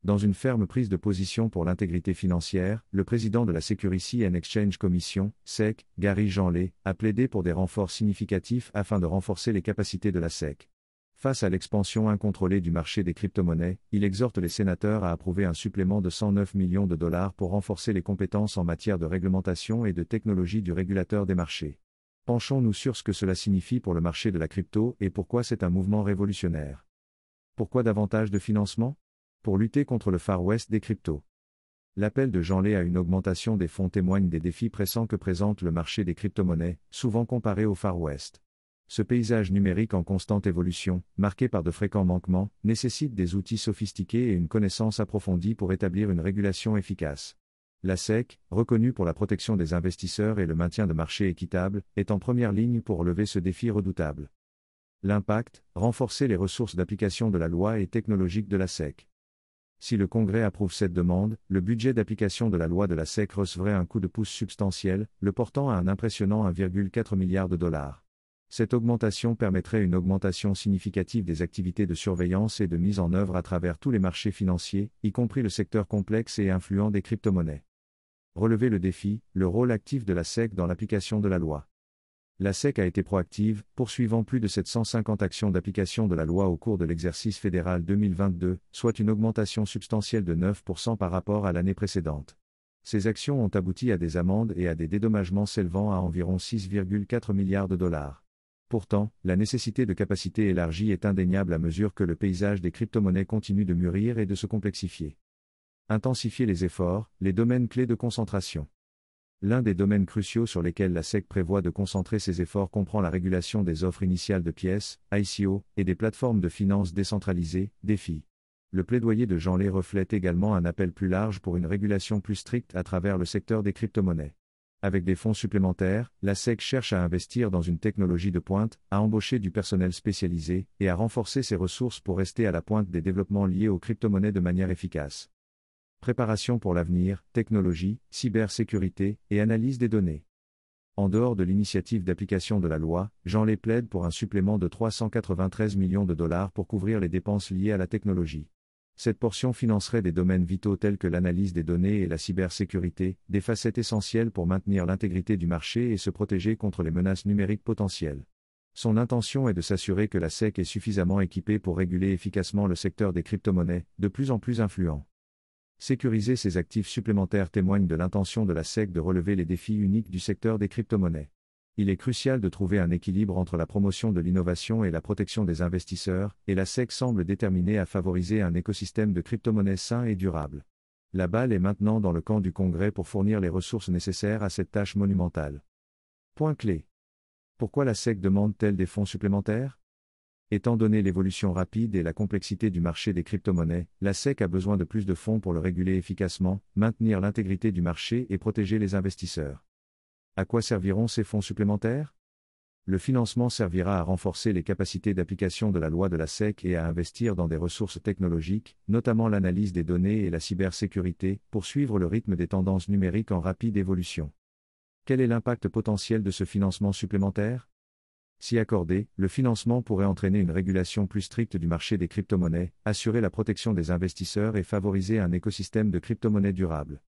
Dans une ferme prise de position pour l'intégrité financière, le président de la Securities and Exchange Commission, SEC, Gary Janley, a plaidé pour des renforts significatifs afin de renforcer les capacités de la SEC. Face à l'expansion incontrôlée du marché des crypto-monnaies, il exhorte les sénateurs à approuver un supplément de 109 millions de dollars pour renforcer les compétences en matière de réglementation et de technologie du régulateur des marchés. Penchons-nous sur ce que cela signifie pour le marché de la crypto et pourquoi c'est un mouvement révolutionnaire. Pourquoi davantage de financement ? Pour lutter contre le Far West des cryptos. L'appel de Janley à une augmentation des fonds témoigne des défis pressants que présente le marché des crypto-monnaies, souvent comparé au Far West. Ce paysage numérique en constante évolution, marqué par de fréquents manquements, nécessite des outils sophistiqués et une connaissance approfondie pour établir une régulation efficace. La SEC, reconnue pour la protection des investisseurs et le maintien de marchés équitables, est en première ligne pour relever ce défi redoutable. L'impact, renforcer les ressources d'application de la loi et technologique de la SEC. Si le Congrès approuve cette demande, le budget d'application de la loi de la SEC recevrait un coup de pouce substantiel, le portant à un impressionnant 1,4 milliard de dollars. Cette augmentation permettrait une augmentation significative des activités de surveillance et de mise en œuvre à travers tous les marchés financiers, y compris le secteur complexe et influent des crypto-monnaies. Relever le défi, le rôle actif de la SEC dans l'application de la loi. La SEC a été proactive, poursuivant plus de 750 actions d'application de la loi au cours de l'exercice fédéral 2022, soit une augmentation substantielle de 9% par rapport à l'année précédente. Ces actions ont abouti à des amendes et à des dédommagements s'élevant à environ 6,4 milliards de dollars. Pourtant, la nécessité de capacités élargies est indéniable à mesure que le paysage des crypto-monnaies continue de mûrir et de se complexifier. Intensifier les efforts, les domaines clés de concentration. L'un des domaines cruciaux sur lesquels la SEC prévoit de concentrer ses efforts comprend la régulation des offres initiales de pièces, ICO, et des plateformes de finances décentralisées, DeFi. Le plaidoyer de Janley reflète également un appel plus large pour une régulation plus stricte à travers le secteur des crypto-monnaies. Avec des fonds supplémentaires, la SEC cherche à investir dans une technologie de pointe, à embaucher du personnel spécialisé, et à renforcer ses ressources pour rester à la pointe des développements liés aux crypto-monnaies de manière efficace. Préparation pour l'avenir, technologie, cybersécurité et analyse des données. En dehors de l'initiative d'application de la loi, Janley plaide pour un supplément de 393 millions de dollars pour couvrir les dépenses liées à la technologie. Cette portion financerait des domaines vitaux tels que l'analyse des données et la cybersécurité, des facettes essentielles pour maintenir l'intégrité du marché et se protéger contre les menaces numériques potentielles. Son intention est de s'assurer que la SEC est suffisamment équipée pour réguler efficacement le secteur des crypto-monnaies, de plus en plus influent. Sécuriser ces actifs supplémentaires témoigne de l'intention de la SEC de relever les défis uniques du secteur des crypto-monnaies. Il est crucial de trouver un équilibre entre la promotion de l'innovation et la protection des investisseurs, et la SEC semble déterminée à favoriser un écosystème de crypto-monnaies sain et durable. La balle est maintenant dans le camp du Congrès pour fournir les ressources nécessaires à cette tâche monumentale. Point clé. Pourquoi la SEC demande-t-elle des fonds supplémentaires ? Étant donné l'évolution rapide et la complexité du marché des crypto-monnaies, la SEC a besoin de plus de fonds pour le réguler efficacement, maintenir l'intégrité du marché et protéger les investisseurs. À quoi serviront ces fonds supplémentaires ? Le financement servira à renforcer les capacités d'application de la loi de la SEC et à investir dans des ressources technologiques, notamment l'analyse des données et la cybersécurité, pour suivre le rythme des tendances numériques en rapide évolution. Quel est l'impact potentiel de ce financement supplémentaire ? Si accordé, le financement pourrait entraîner une régulation plus stricte du marché des crypto-monnaies, assurer la protection des investisseurs et favoriser un écosystème de crypto-monnaies durable.